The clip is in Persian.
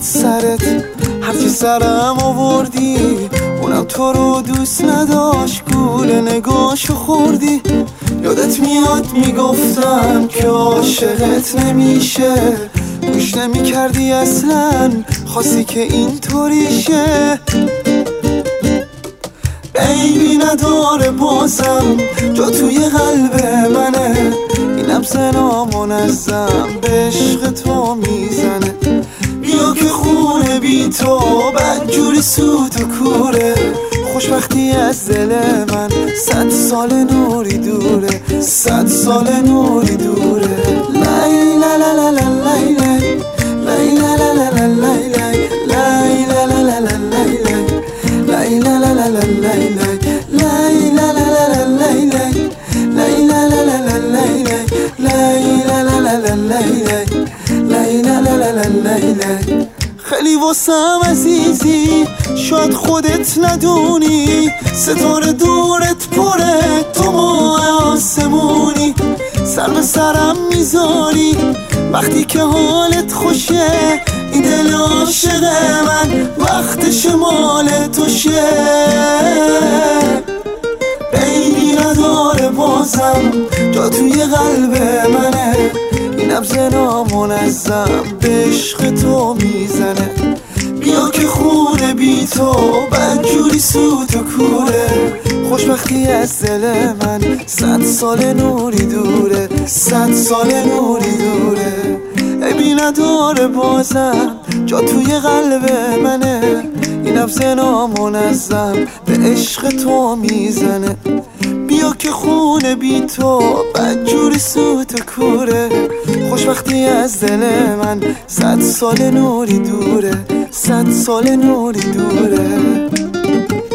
سرت، هرچی سرم آوردی اونم تو رو دوست نداشت، گول نگاشو خوردی. یادت میاد میگفتم که عاشقت نمیشه، گوش نمی کردی اصلا، خواستی که اینطوری شه. عیبی نداره بازم جا توی قلب منه، اینم سنا منظم به عشق تو میزنه. بیا که خونه بی تو بدجوری سوت و کوره، خوشبختی از دل من 100 سال نوری دوره، 100 سال نوری دوره. لای لا لا لا لا لای لای، لای لا لا لا لا لای لای، لای لا لا لا لا لای لای، لای لا لا لا لا لای لای، لای لا لا لا لا لای لای، لای لا لا لا لا لای لای، لای لا لا لا لا لای لای، لای لا لا لا لا لای لای. خیلی واسم عزیزی شاید خودت ندونی، ستاره دورت پره تو ماه آسمونی، سر به سرم میذاری وقتی که حالت خوشه. این دل عاشق من وقتش مال توشه. عیبی نداره بازم جا توی قلب منه، اینم زنا منظم به عشق تو میزنه. بیا که خونه بی تو بدجوری سوت و کوره، خوشبختی از دل من 100 سال نوری دوره، 100 سال نوری دوره. عیبی نداره بازم جا توی قلب منه، اینم زنا منظم به عشق تو میزنه. بیا که خونه بی تو بدجوری سوت و کوره، خوشبختی از دل من 100 سال نوری دوره، 100 سال نوری دوره.